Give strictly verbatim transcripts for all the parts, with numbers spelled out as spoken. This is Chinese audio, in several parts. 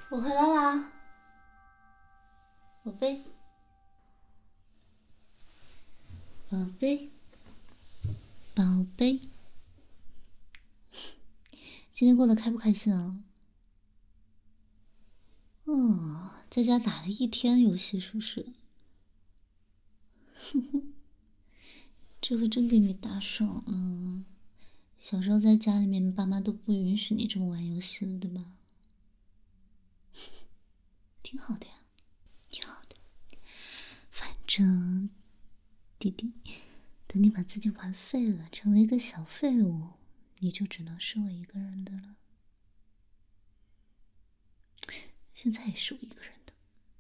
我回来啦，宝贝，宝贝，宝贝，今天过得开不开心啊？哦，在家打了一天游戏是不是？这回真给你打爽了。小时候在家里面，爸妈都不允许你这么玩游戏的，对吧？挺好的呀，挺好的。反正弟弟，等你把自己玩废了，成了一个小废物，你就只能是我一个人的了。现在也是我一个人的。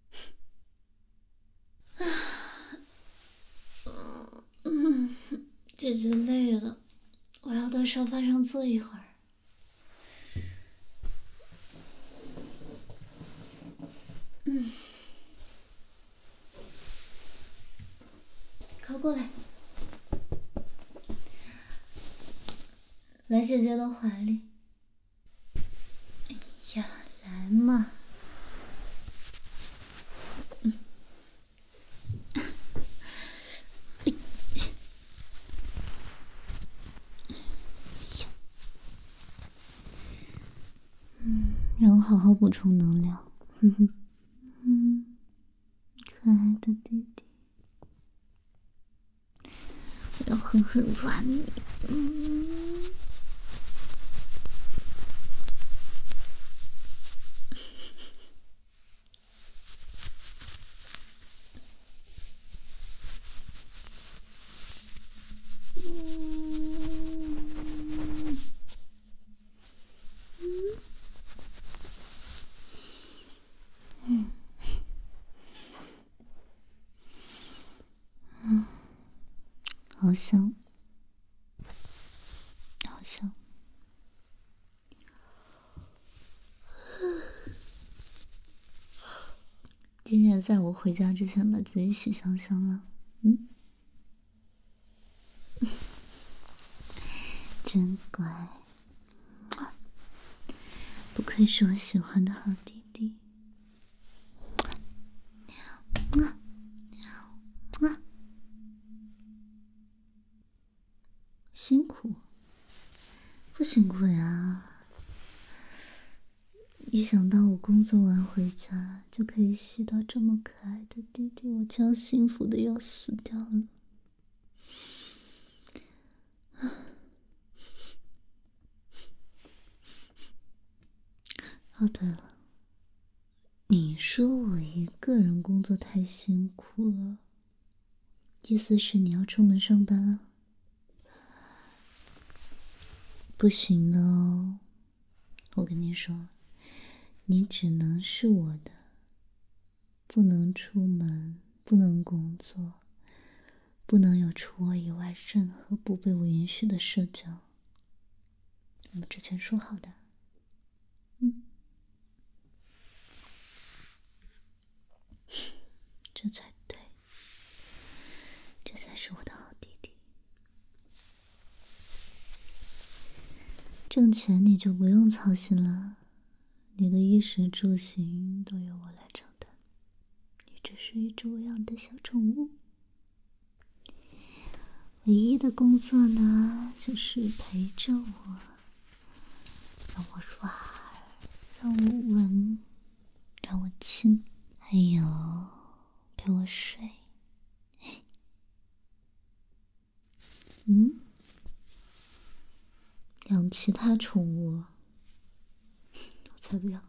嗯，姐姐累了，我要到沙发上坐一会儿。嗯，靠过来，来姐姐的怀里。哎呀，来嘛。嗯。嗯，让我好好补充能量。哼哼，嗯，可爱的弟弟，我要狠狠抓你。嗯。嗯。嗯，好香，好香。今天在我回家之前把自己洗香香了。嗯，真乖，不愧是我喜欢的好弟弟。啊啊！辛苦？不辛苦呀。一想到我工作完回家就可以洗到这么可爱的弟弟，我就要幸福的要死掉了。哦，对了，你说我一个人工作太辛苦了，意思是你要出门上班了？不行的哦，我跟你说，你只能是我的，不能出门，不能工作，不能有除我以外任何不被我允许的社交。我们之前说好的。嗯，这才对，这才是我的好弟弟。挣钱你就不用操心了，你的衣食住行都由我来承担，你只是一只我养的小宠物。唯一的工作呢，就是陪着我，让我软，让我闻，让我亲，还有陪我睡。嗯，养其他宠物？我才不要。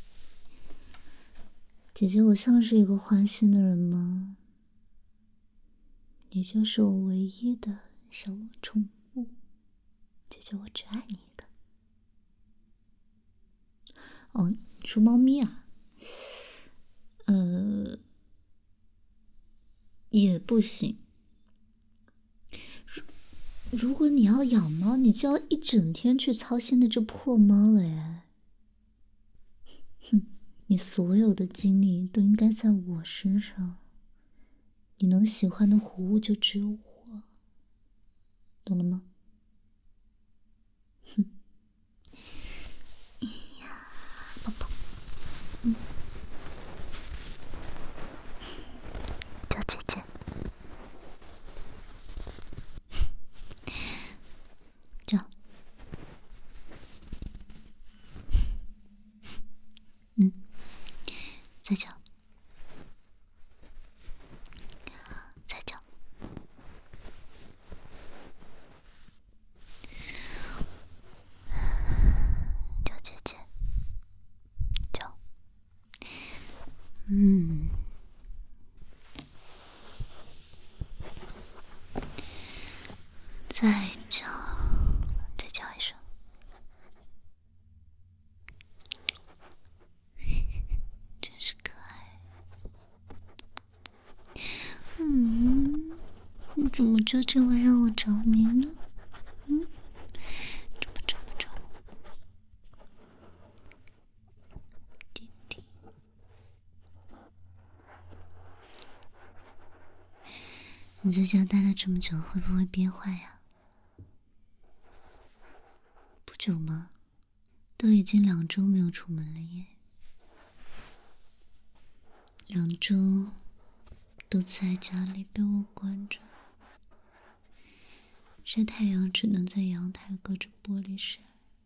姐姐，我像是一个花心的人吗？你就是我唯一的小宠物，姐姐，我只爱你一个。哦，你说猫咪啊？呃，也不行。如果你要养猫，你就要一整天去操心那只破猫了耶。哼，你所有的精力都应该在我身上。你能喜欢的活物就只有我，懂了吗？哼。哎呀，宝宝，嗯， 再讲，再讲。叫姐姐，叫。嗯。再叫，再叫一声。真是可爱。嗯，你怎么就这么让我着迷呢？嗯，这么这么着，弟弟。你在家待了这么久，会不会憋坏呀？不久吗？都已经两周没有出门了耶。两周都在家里被我关着，晒太阳只能在阳台隔着玻璃晒。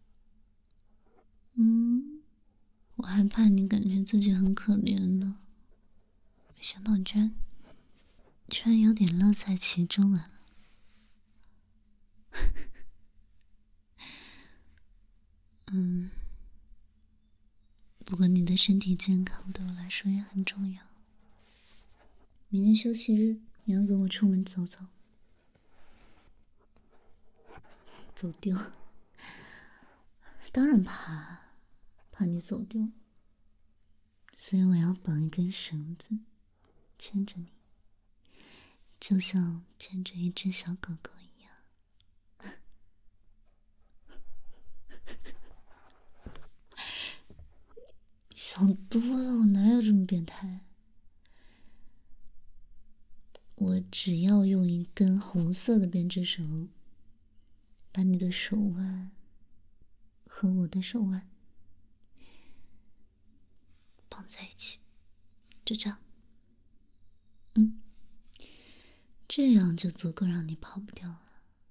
嗯，我还怕你感觉自己很可怜呢，没想到你居然居然有点乐在其中啊。嗯，不过你的身体健康对我来说也很重要。明天休息日，你要跟我出门走走。走丢？当然怕，怕你走丢，所以我要绑一根绳子牵着你，就像牵着一只小狗狗一样。想多了，我哪有这么变态？我只要用一根红色的编织绳，把你的手腕和我的手腕绑在一起，就这样。嗯，这样就足够让你跑不掉了。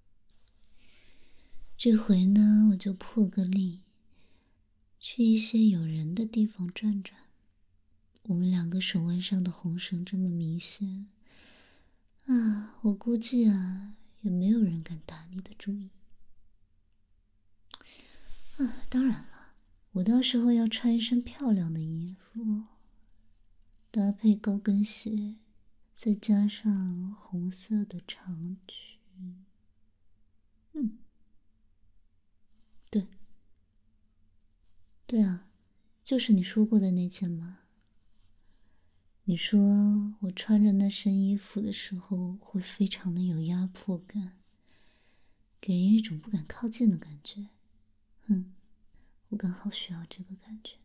这回呢，我就破个例，去一些有人的地方转转。我们两个手腕上的红绳这么明显啊，我估计啊，也没有人敢打你的主意。啊，当然了，我到时候要穿一身漂亮的衣服，搭配高跟鞋，再加上红色的长裙。嗯，对，对啊，就是你说过的那件吗？你说我穿着那身衣服的时候会非常的有压迫感，给人一种不敢靠近的感觉。哼，我刚好需要这个感觉，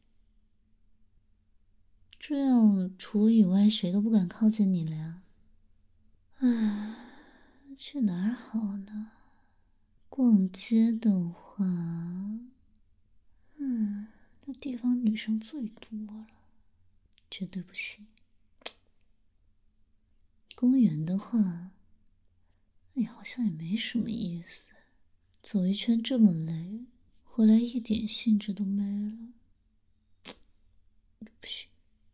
这样除我以外谁都不敢靠近你了呀。唉，去哪儿好呢？逛街的话，嗯，那地方女生最多了，绝对不行。公园的话，哎呀，好像也没什么意思，走一圈这么累，回来一点兴致都没了，不行。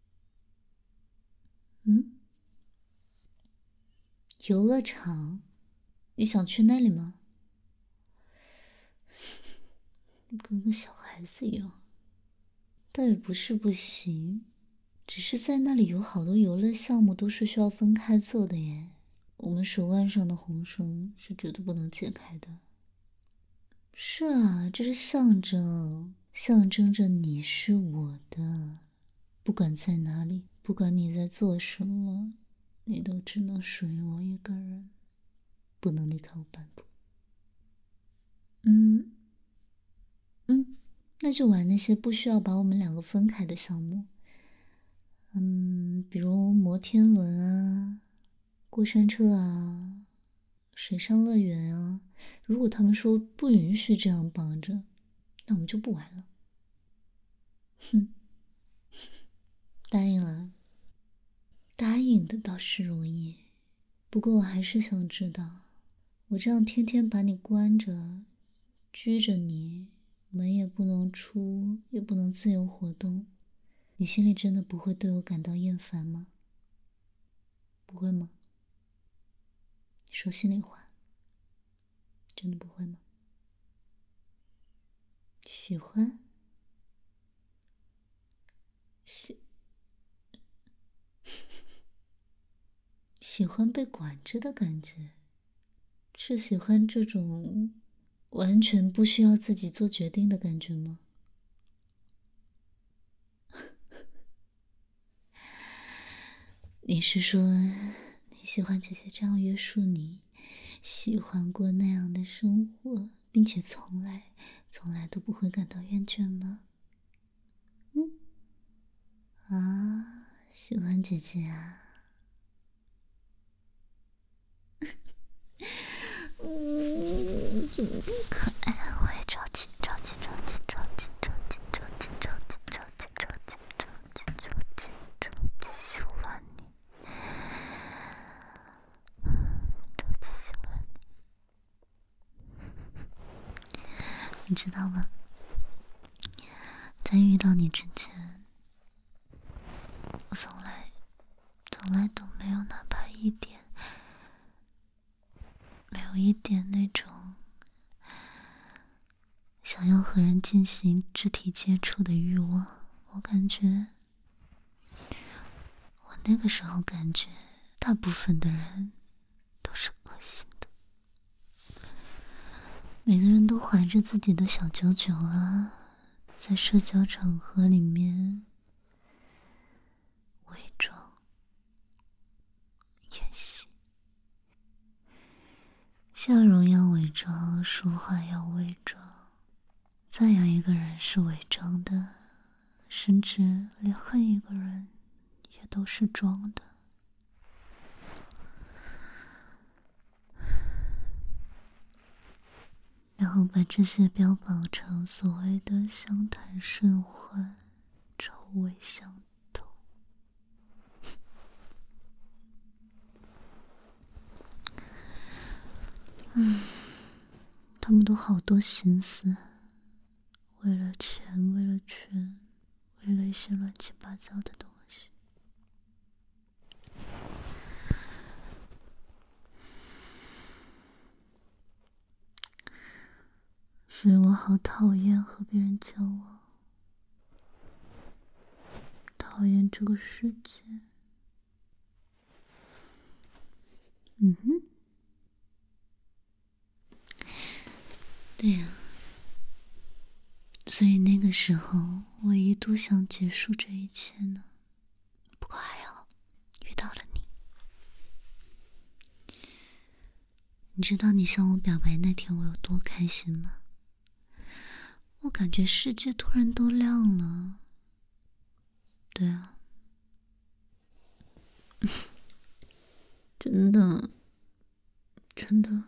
嗯，游乐场，你想去那里吗？跟个小孩子一样。倒也不是不行，只是在那里有好多游乐项目都是需要分开做的耶。我们手腕上的红绳是绝对不能解开的。是啊，这是象征，象征着你是我的，不管在哪里，不管你在做什么，你都只能属于我一个人，不能离开我半步。嗯嗯，那就玩那些不需要把我们两个分开的项目。嗯，比如摩天轮啊，过山车啊，水上乐园啊。如果他们说不允许这样绑着，那我们就不玩了。哼，答应了。答应的倒是容易，不过我还是想知道，我这样天天把你关着，拘着你，门也不能出，也不能自由活动， 你心里真的不会对我感到厌烦吗？不会吗？说心里话，真的不会吗？喜欢？喜喜欢被管着的感觉，是喜欢这种完全不需要自己做决定的感觉吗？你是说你喜欢姐姐这样约束你，喜欢过那样的生活，并且从来从来都不会感到厌倦吗？嗯，啊，喜欢姐姐啊。嗯，这么可爱，我也着急着急着急着急着急着急着急着急着急着急着急着急喜欢你，着急喜欢你，你知道吗？在遇到你之前，我从来从来都没有哪怕一点没有一点那种想要和人进行肢体接触的欲望。我感觉我那个时候感觉大部分的人都是恶心的，每个人都怀着自己的小九九啊，在社交场合里面伪装演戏，笑容要伪装，说话要伪装，再有一个人是伪装的，甚至连恨一个人也都是装的。然后把这些标榜成所谓的相谈甚欢、臭味相投。嗯，他们都好多心思，为了钱，为了权，为了一些乱七八糟的东西。所以我好讨厌和别人交往，讨厌这个世界。嗯哼，对呀、啊，所以那个时候我一度想结束这一切呢，不过还好遇到了你。你知道你向我表白那天我有多开心吗？我感觉世界突然都亮了。对啊，真的，真的，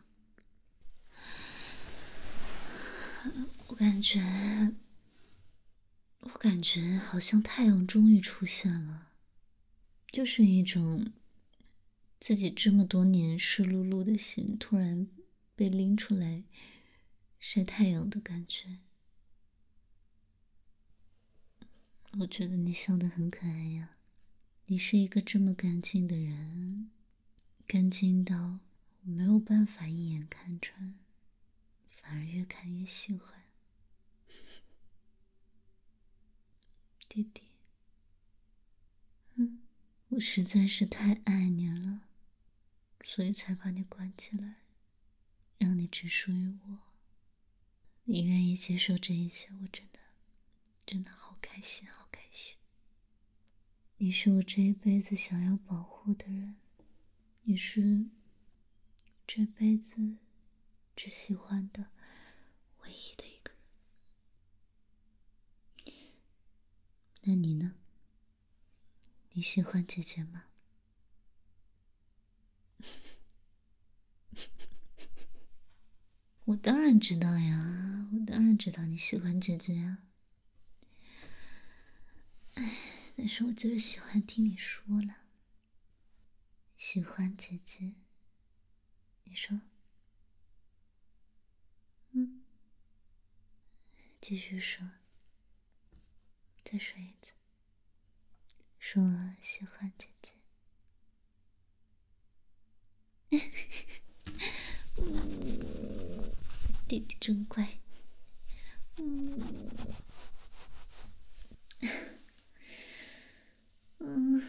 我感觉，我感觉好像太阳终于出现了，就是一种自己这么多年湿漉漉的心突然被拎出来晒太阳的感觉。我觉得你笑得很可爱呀，你是一个这么干净的人，干净到我没有办法一眼看穿，反而越看越喜欢。弟弟，嗯，我实在是太爱你了，所以才把你关起来，让你只属于我。你愿意接受这一切，我真的真的好开心，好开心。你是我这一辈子想要保护的人，你是这辈子只喜欢的唯一的一个人。那你呢？你喜欢姐姐吗？我当然知道呀，我当然知道你喜欢姐姐呀。哎，但是我就是喜欢听你说了，喜欢姐姐。你说，嗯，继续说，再说一次。 说了喜欢姐姐。嗯，弟弟真乖。嗯嗯，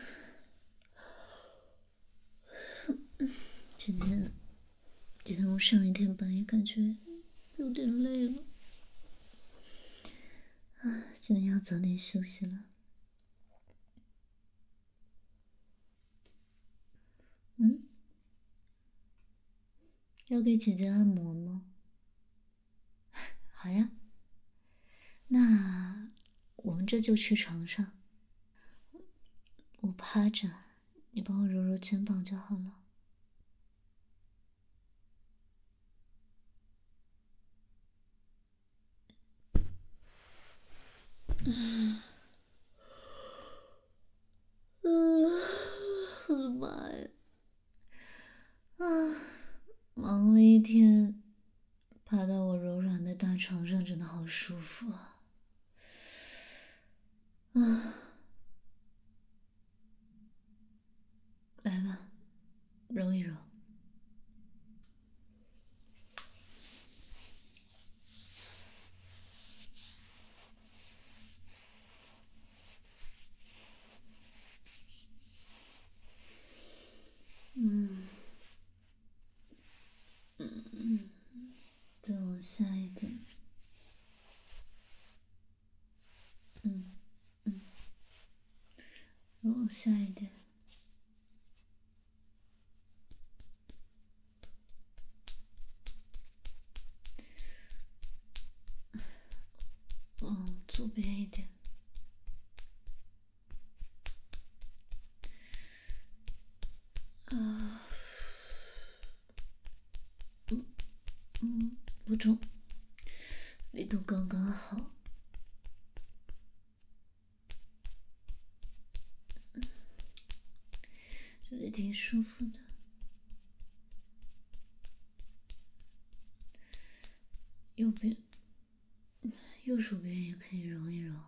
今天今天我上一天班也感觉有点累了，啊，今天要早点休息了。嗯，要给姐姐按摩吗？好呀，那我们这就去床上，我趴着，你帮我揉揉肩膀就好了。嗯，我的妈呀！啊，忙了一天，趴到我柔软的大床上，真的好舒服啊！啊，来吧，揉一揉。嗯嗯嗯，再往下一点。嗯嗯，再往下一点。往左边一点。啊，嗯嗯，不重，力度刚刚好。这里挺舒服的。右边，右手边也可以揉一揉。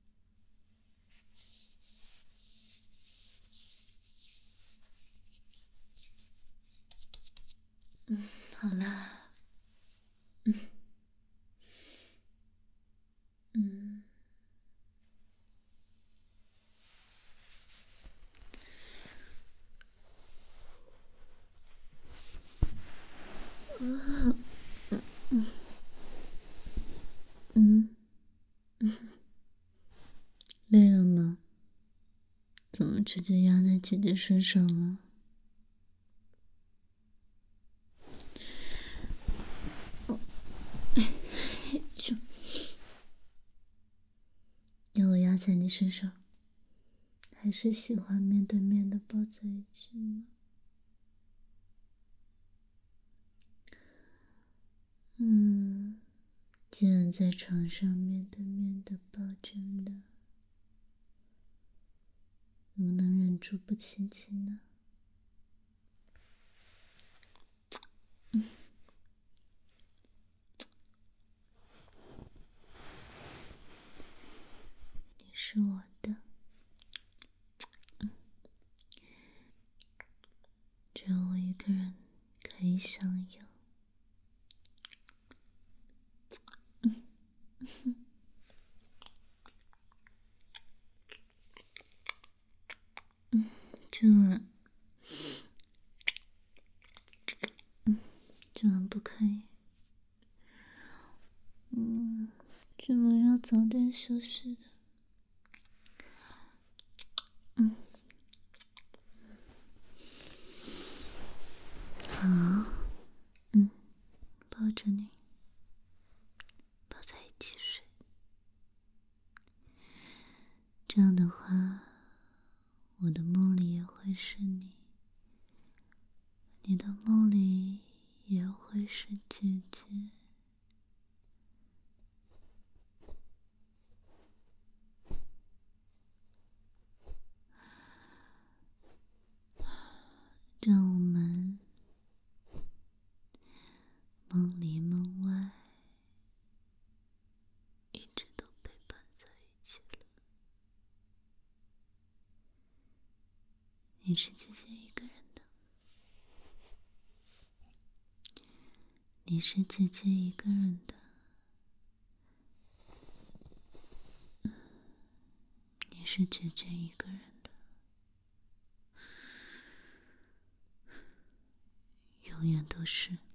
嗯，好啦。嗯嗯。嗯嗯嗯嗯，累了吗？怎么直接压在姐姐身上了？就要我压在你身上，还是喜欢面对面的抱在一起吗？嗯，既然在床上面对面的抱着呢，怎么能忍住不亲亲呢？嗯，你是我的，只有我一个人可以享有。嗯嗯，今晚，嗯，今晚不可以。嗯，今晚要早点休息的。嗯，好，嗯，抱着你，抱在一起睡。这样的话，我的梦里也会是你，你的梦里也会是姐姐。让我们梦里梦外一直都陪伴在一起了。 你是姐姐一个人的，你是姐姐一个人的，你是姐姐一个人的，永远都是。